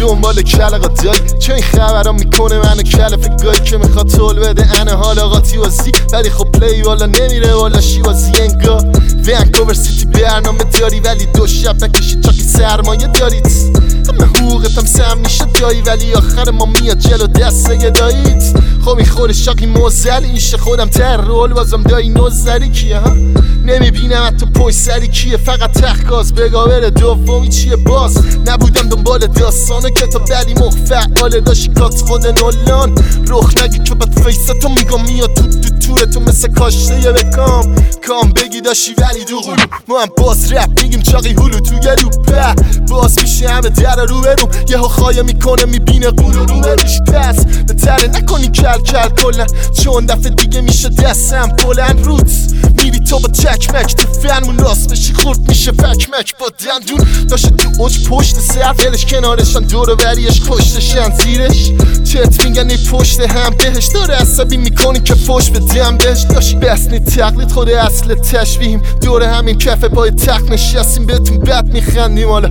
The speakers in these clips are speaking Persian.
دنبال کلقا دایی چه این خبرام میکنه منو کلف گایی که میخواد طول بده انه حال آقاتی وازی ولی خب پلی والا نمیره والا شیوازی انگا ونکوور سیتی برنامه داری ولی دو شب نکشی چاکی سرمایه دارید همه حقوقتم سم میشه دایی ولی آخر ما میاد جلو دسته دایید خب میخوره شاقی موزلی میشه خودم تر رول بازم دایی نوزری کیه ها نمیبینم حتی پشت سری کیه فقط تخگاز بگاور دومی چیه باز نبودم دنبال داستانه کتاب دلی مخفعاله داشتی کات خود نولان رخ نگی که بد فیستو میگم میاد تو تورتو مثل کاشته یه بکام کام بگی داشتی ولی دو غلو ما هم باز رپ میگیم چاقی هلو تو یه لوپه باز میشه همه در رو برو یه ها خواهی میکنه میبینه قولو رو بریش پس بهتره نکنی کل کلن چون دفعه دیگه میشه دستم بلند روت میری تو با چکمک تو فرمون راست بشی خورد میشه فکمک با دندون داشته تو اوج پشت سر دلش کنارشان دور و بریش خوشتشن زیرش چت میگن ای پشت هم بهش داره عصبی میکنی که فوش به دم بهش داشتی بسنی تقلید خود اصل تشبیهیم دور همین کفه با تق نشستیم بهتون بد میخندیم حالا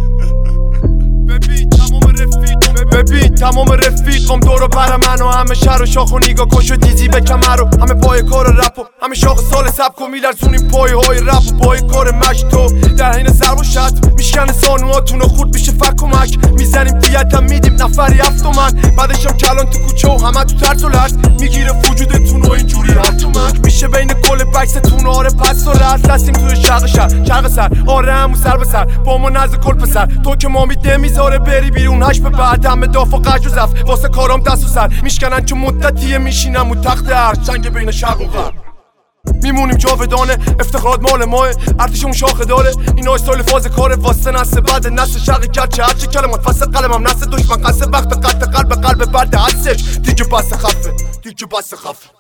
ببین تمام رفیقم دور و بر من و همه شهر و شاخ و نیگا کش و دیزی به کمر رو همه پای کار رپ و همه شاخ سال سبک و میلرزونیم پای های رپ و پای کار مشتو در حین ضرب و شتم میشکنه زانوهاتون و خورد میشه فکمک میزنیم دیتم میدیم نفری 7 تومن بعدشم کلان تو کوچه و همه تو ترس و لرز میگیره وجودتون و اینجوری هفتومک میشه بین کل بکستون آره پس و رس دستیم توی شرق سر آره همون سر به سر با ما نزد کل پسر تو که ما میده میذاره بری بیرون هش به بعد همه داف و قج و زف واسه کارام دست و سر میشکنن چون مدتیه میشینم و تخت عرش جنگ بین شرق و غرب میمونیم جاودانه افتخارات مال ماه ارتشمون شاخه داره اینا استایل فاز کاره واسه نسل بعد نسل شرق گرچه هرچی کلمات فصل قلمم نسل دشمن قصه وقت قطع قلب برده هستش دیگه بس خفه